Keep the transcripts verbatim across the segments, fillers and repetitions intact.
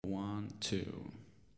One, two.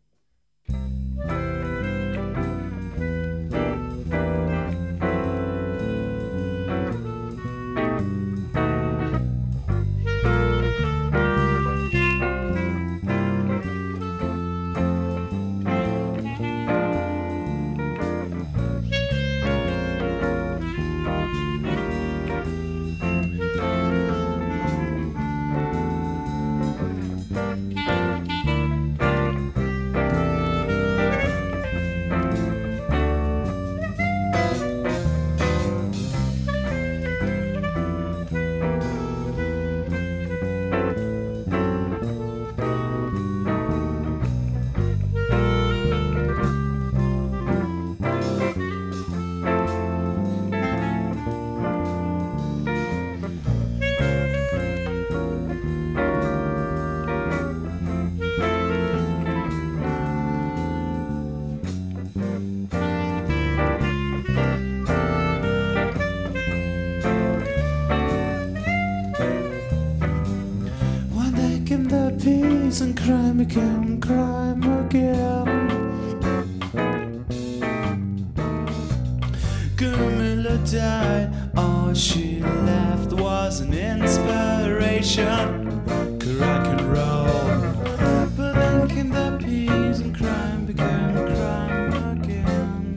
The peace and crime became crime again. Gumilla died, all she left was an inspiration, rock and roll. But then came the peace and crime became crime again.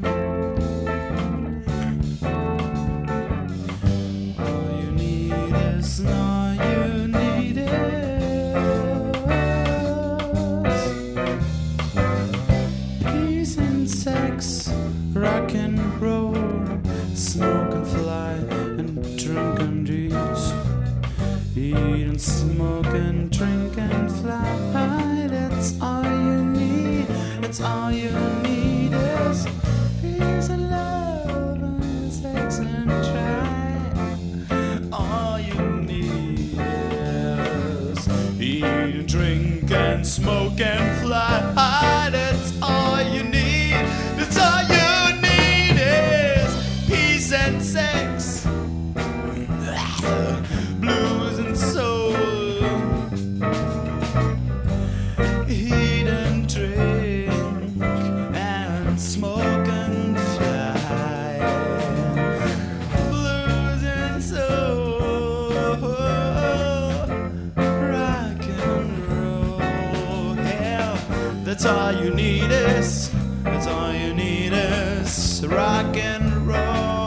All you need is all you need is sex, rock and roll, smoke and fly, and drink and eat. Eat and smoke and drink and fly. That's all you need. That's all you need is peace and love and sex and try. All you need is eat and drink and smoke and fly. That's all you need. That's all you need is peace and sex, blues and soul, eat and drink and smoke and fly, blues and soul, rock and roll. Hell, that's all you need is. That's all you need is rock and roll.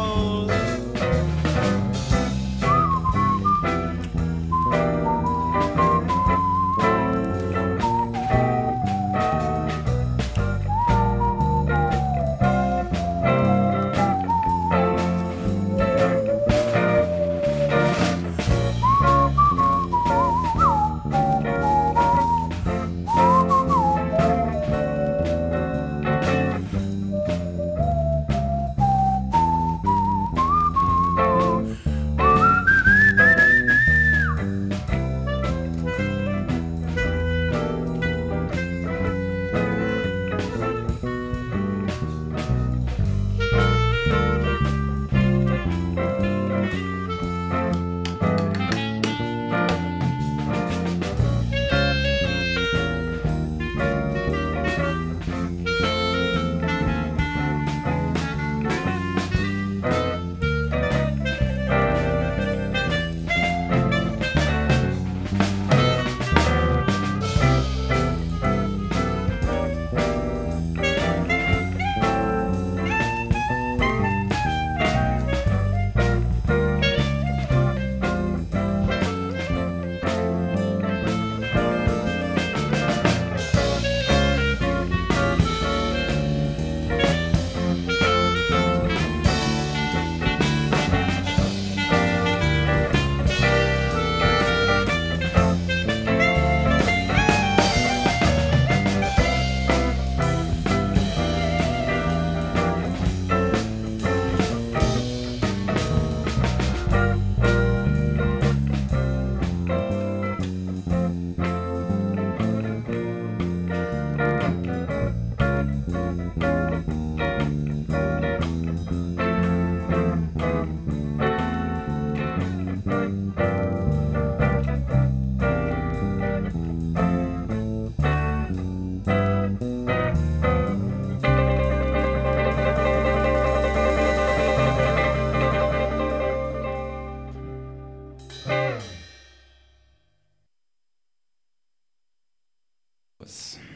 Adios.